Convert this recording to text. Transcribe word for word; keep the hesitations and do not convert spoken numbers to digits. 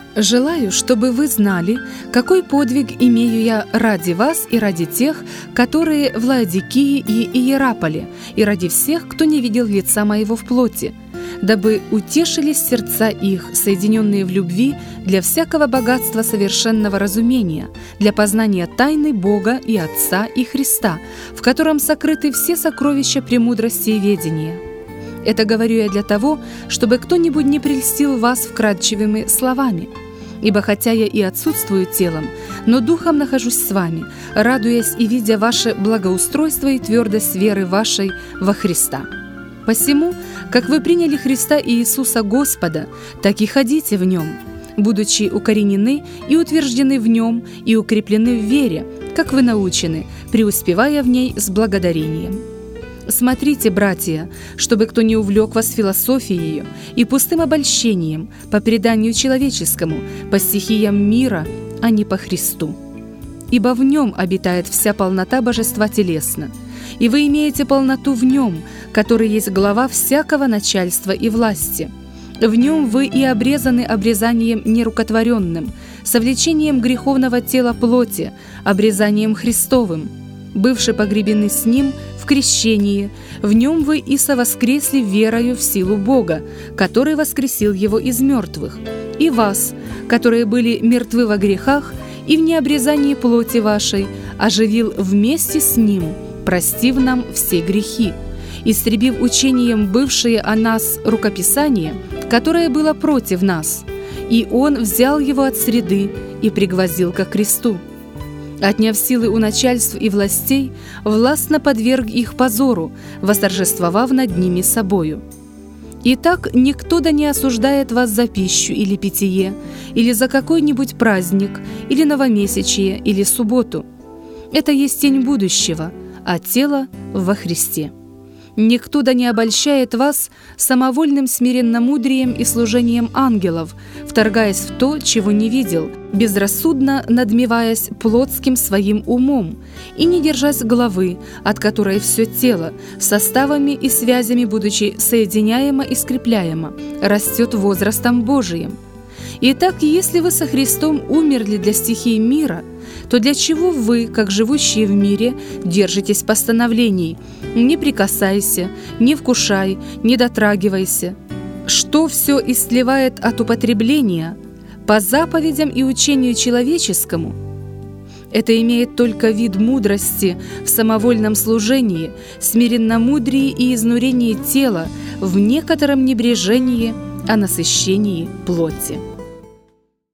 Желаю, чтобы вы знали, какой подвиг имею я ради вас и ради тех, которые в Лаодикии и Иераполе, и ради всех, кто не видел лица моего в плоти, дабы утешились сердца их, соединенные в любви, для всякого богатства совершенного разумения, для познания тайны Бога и Отца и Христа, в котором сокрыты все сокровища премудрости и ведения. Это говорю я для того, чтобы кто-нибудь не прельстил вас вкрадчивыми словами. Ибо хотя я и отсутствую телом, но духом нахожусь с вами, радуясь и видя ваше благоустройство и твердость веры вашей во Христа. Посему, как вы приняли Христа Иисуса Господа, так и ходите в Нем, будучи укоренены и утверждены в Нем и укреплены в вере, как вы научены, преуспевая в ней с благодарением. Смотрите, братья, чтобы кто не увлек вас философией и пустым обольщением по преданию человеческому, по стихиям мира, а не по Христу. Ибо в Нем обитает вся полнота божества телесно, и вы имеете полноту в Нем, который есть глава всякого начальства и власти. В Нем вы и обрезаны обрезанием нерукотворенным, совлечением греховного тела плоти, обрезанием Христовым, бывши погребены с Ним в крещении, в Нем вы и совоскресли верою в силу Бога, который воскресил Его из мертвых, и вас, которые были мертвы во грехах и в необрезании плоти вашей, оживил вместе с Ним, простив нам все грехи, истребив учением бывшее о нас рукописание, которое было против нас, и Он взял его от среды и пригвоздил ко кресту. Отняв силы у начальств и властей, властно подверг их позору, восторжествовав над ними собою. Итак, никто да не осуждает вас за пищу или питье, или за какой-нибудь праздник, или новомесячие, или субботу. Это есть тень будущего, а тело во Христе. Никто да не обольщает вас самовольным смиренномудрием и служением ангелов, вторгаясь в то, чего не видел, безрассудно надмеваясь плотским своим умом и не держась головы, от которой все тело, составами и связями будучи соединяемо и скрепляемо, растет возрастом Божиим. Итак, если вы со Христом умерли для стихий мира, то для чего вы, как живущие в мире, держитесь постановлений «не прикасайся», «не вкушай», «не дотрагивайся», что все истлевает от употребления по заповедям и учению человеческому? Это имеет только вид мудрости в самовольном служении, смиренномудрии и изнурении тела в некотором небрежении о насыщении плоти.